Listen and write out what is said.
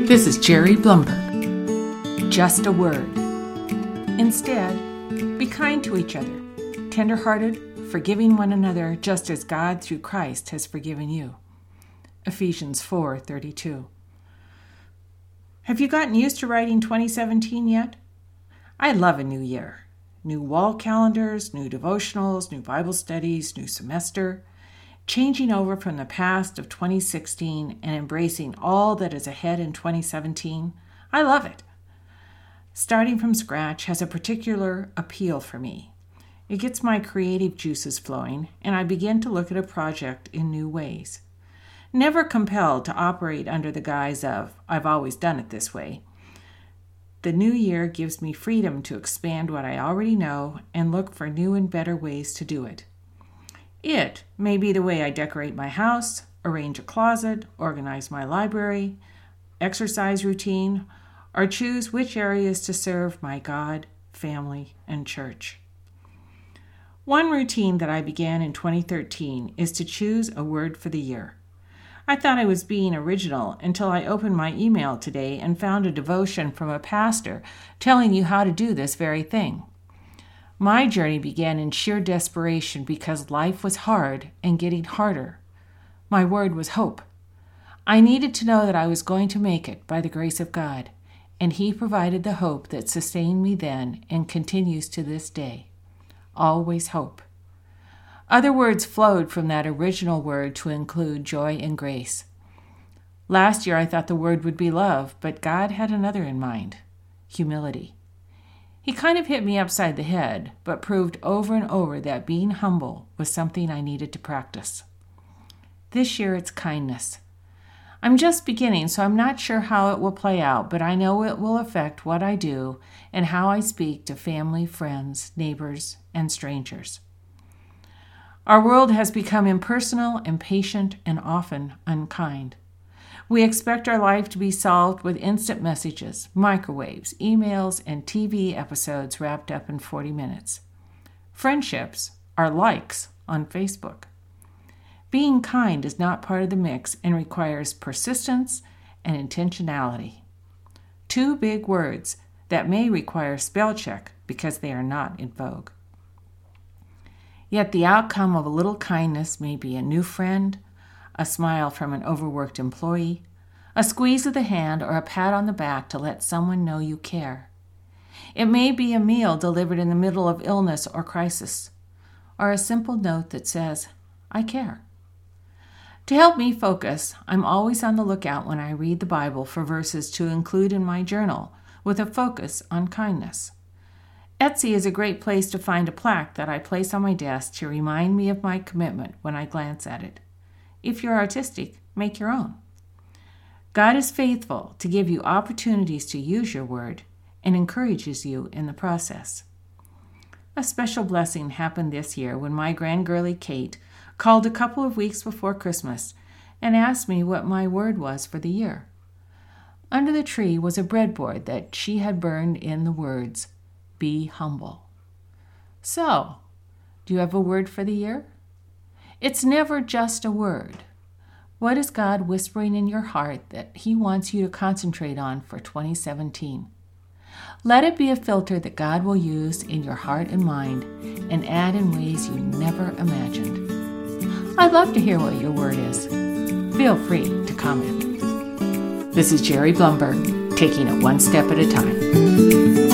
This is Jerry Blumberg. Just a word. Instead, be kind to each other, tender-hearted, forgiving one another just as God through Christ has forgiven you. Ephesians 4:32. Have you gotten used to writing 2017 yet? I love a new year. New wall calendars, new devotionals, new Bible studies, new semester. Changing over from the past of 2016 and embracing all that is ahead in 2017. I love it. Starting from scratch has a particular appeal for me. It gets my creative juices flowing, and I begin to look at a project in new ways. Never compelled to operate under the guise of, I've always done it this way. The new year gives me freedom to expand what I already know and look for new and better ways to do it. It may be the way I decorate my house, arrange a closet, organize my library, exercise routine, or choose which areas to serve my God, family, and church. One routine that I began in 2013 is to choose a word for the year. I thought I was being original until I opened my email today and found a devotion from a pastor telling you how to do this very thing. My journey began in sheer desperation because life was hard and getting harder. My word was hope. I needed to know that I was going to make it by the grace of God, and He provided the hope that sustained me then and continues to this day. Always hope. Other words flowed from that original word to include joy and grace. Last year I thought the word would be love, but God had another in mind, humility. He kind of hit me upside the head, but proved over and over that being humble was something I needed to practice. This year it's kindness. I'm just beginning, so I'm not sure how it will play out, but I know it will affect what I do and how I speak to family, friends, neighbors, and strangers. Our world has become impersonal, impatient, and often unkind. We expect our life to be solved with instant messages, microwaves, emails, and TV episodes wrapped up in 40 minutes. Friendships are likes on Facebook. Being kind is not part of the mix and requires persistence and intentionality. Two big words that may require spell check because they are not in vogue. Yet the outcome of a little kindness may be a new friend, a smile from an overworked employee, a squeeze of the hand, or a pat on the back to let someone know you care. It may be a meal delivered in the middle of illness or crisis, or a simple note that says, I care. To help me focus, I'm always on the lookout when I read the Bible for verses to include in my journal with a focus on kindness. Etsy is a great place to find a plaque that I place on my desk to remind me of my commitment when I glance at it. If you're artistic, make your own. God is faithful to give you opportunities to use your word and encourages you in the process. A special blessing happened this year when my grandgirlie Kate called a couple of weeks before Christmas and asked me what my word was for the year. Under the tree was a breadboard that she had burned in the words, Be humble. So, do you have a word for the year? It's never just a word. What is God whispering in your heart that He wants you to concentrate on for 2017? Let it be a filter that God will use in your heart and mind and add in ways you never imagined. I'd love to hear what your word is. Feel free to comment. This is Jerry Blumberg, taking it one step at a time.